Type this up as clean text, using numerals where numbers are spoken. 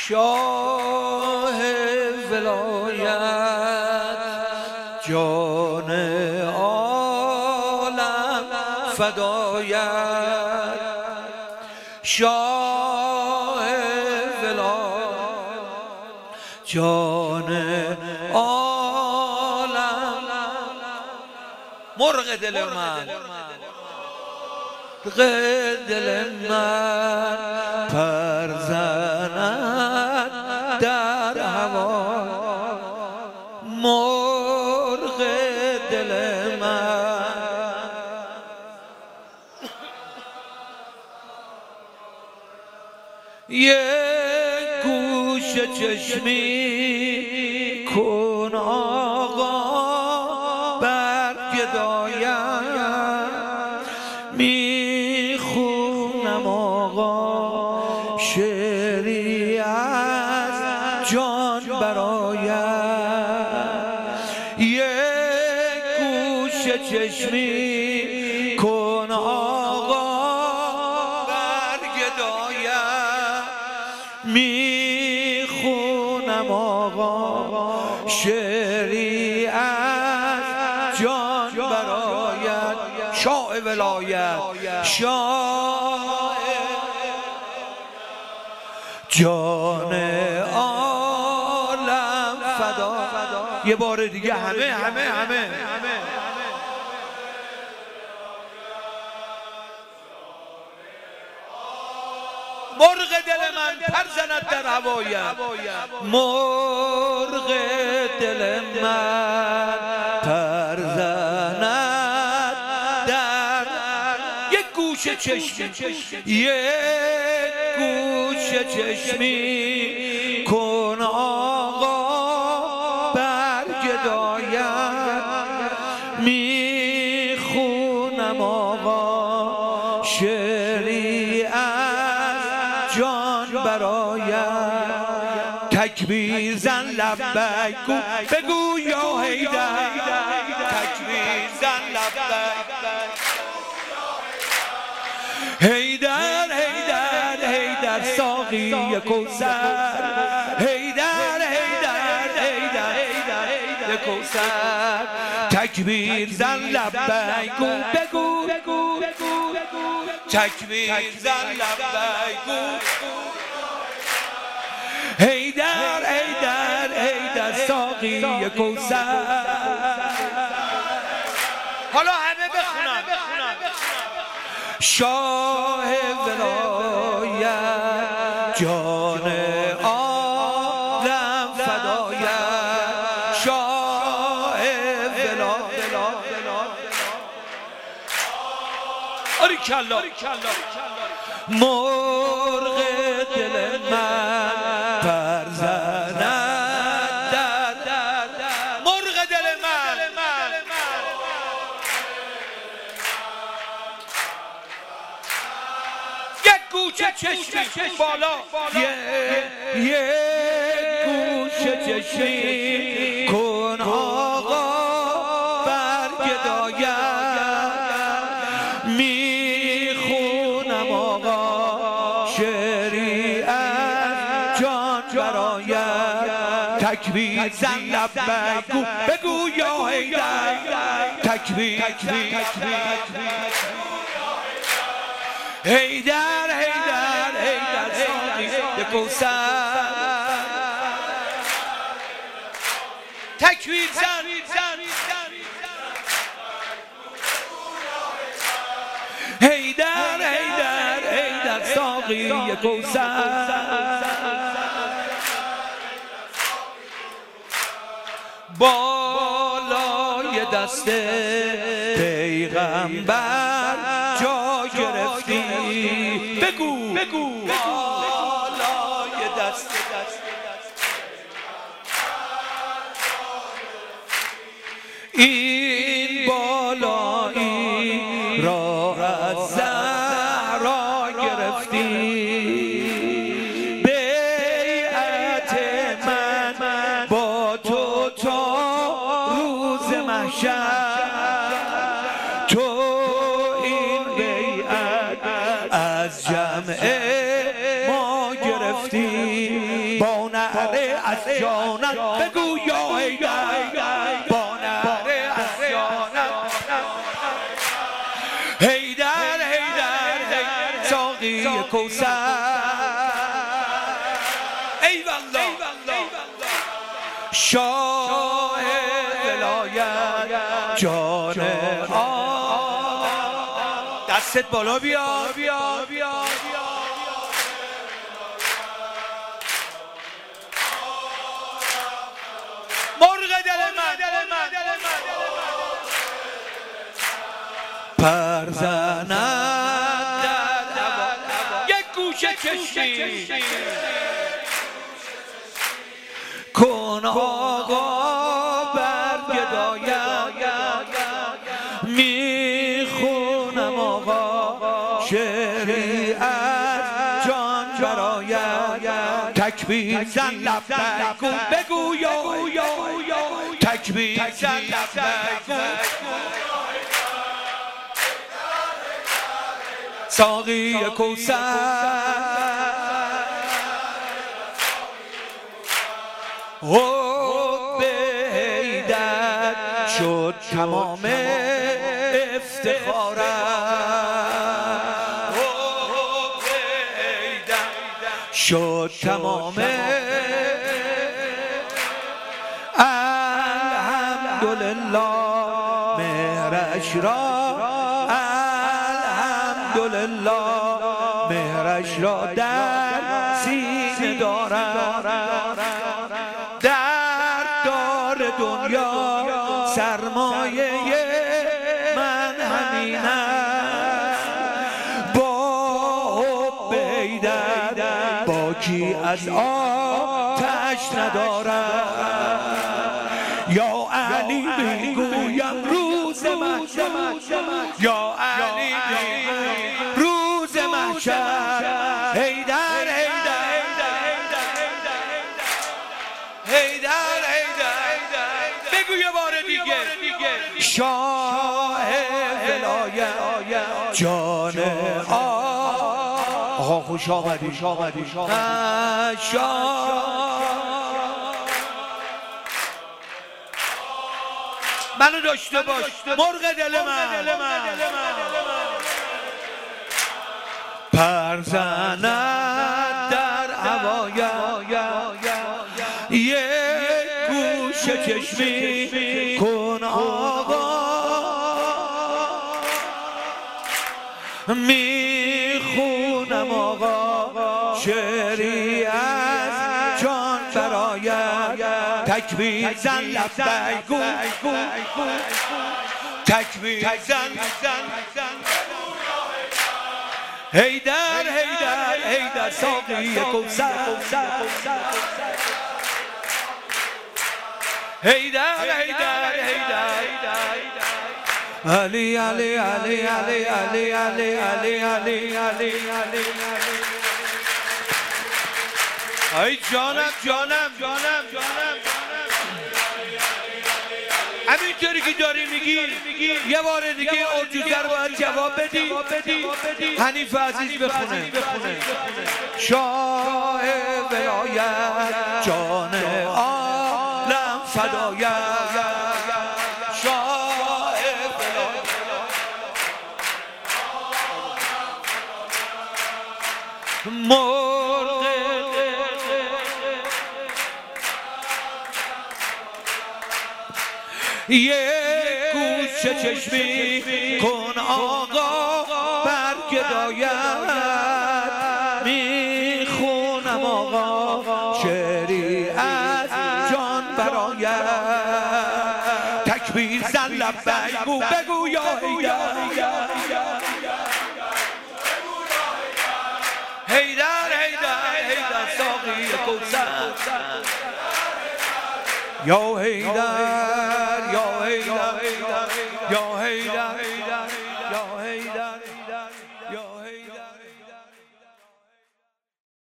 شاه ولایت جان عالم فدایت، شاه ولایت جان عالم، مرغ دل من، مرغ دل من پر زند در هوا، مرغ دل من. یک گوشه چشمی کن آقا بر گدایم، میخونم آقا شعری از جان برایم. یک گوشه چشمی کن آقا بر گدایم، میخونم آقا شعری از جان برایت. شاه ولایت، شاه جان عالم فدا. یه بار دیگه همه مرغ دل من پر زند در هوایم، مرغ دل من پر زند در یک گوشه چشمی، یک گوشه چشمی کن آقا بر گدایم، میخونم آقا شعری از جان برایم. تکبیر زن لبیک بگو یا حیدر، تکبیر زن لبیک حیدر، حیدر حیدر ساقی کوثر، حیدر حیدر حیدر حیدر کوثر. تکبیر زن لبیک بگو، تکبیر زن لبیک حیدر حیدر حیدر ساقی کوثر. حالا همه بخونن. شاه ولایت جان عالم فدایت، شاه ولایت. آریکلا مرغ دل من پر زند در مرغ دل من. یک گوشه چشمی بالا، یک گوشه چشمی کن آقا بر گدایم، میخونم آقا شعری از جان برایم. تکبیر زن لبیک بگو یا حیدر، تکبیر حیدر حیدر حیدر ساقی کوثر. تکبیر زن حیدر حیدر حیدر ساقی کوثر. بالای دست پیغمبر جا گرفتی، بگو بالای دست این بالایی را از زهرا گرفتی، بیعت من با تو تا روز محشر، تو این بیعت از جمع ما گرفتی. از جانت بگو یا حیدر با نعره از جانت حیدر حیدر ساقی کوثر ای والله شاه ولایت جان دستت بالا بیا مرغ دل من پر زند یک گوشه چشمی کن آقا بر گدایم میخونم آقا شعری از جان برایم تکبیر زن لبیک گو بگو یا تکبیر زن لبیک گو ساقی کوثر حب حیدر شد تمام افتخارم حب حیدر شد تمام الحمدلله مهرش را الحمدلله مهرش را در سینه دارم در دار دنیا سرمایه من همینم با حب حیدر باکی از آتش ندارم یا علی میگویم روز محشر یا علی روز محشر حیدر بگو یه بار دیگه شاه ولایت جان آقا خوش آمدی منو داشته باش مرغ دل من پر زند در هوایم یک گوشه چشمی کن آقا میخونم آقا شعری از جان برایم تکبیر زن لبیک گو تکبیر زن حیدر ساقی کوثر حیدر علی ای جانم همینطوری که داری میگی یه بار دیگه عرجوزه رو باید جواب بدی حنیف عزیز بخونه شاه ولایت جان عالم فدایم شاه ولایت مرغ یک گوشه چشمی کن آقا بر گدایم میخونم آقا شعری از جان برایم تکبیر زن لبیک گو بگو یا حیدر ساقی کوثر یا حیدر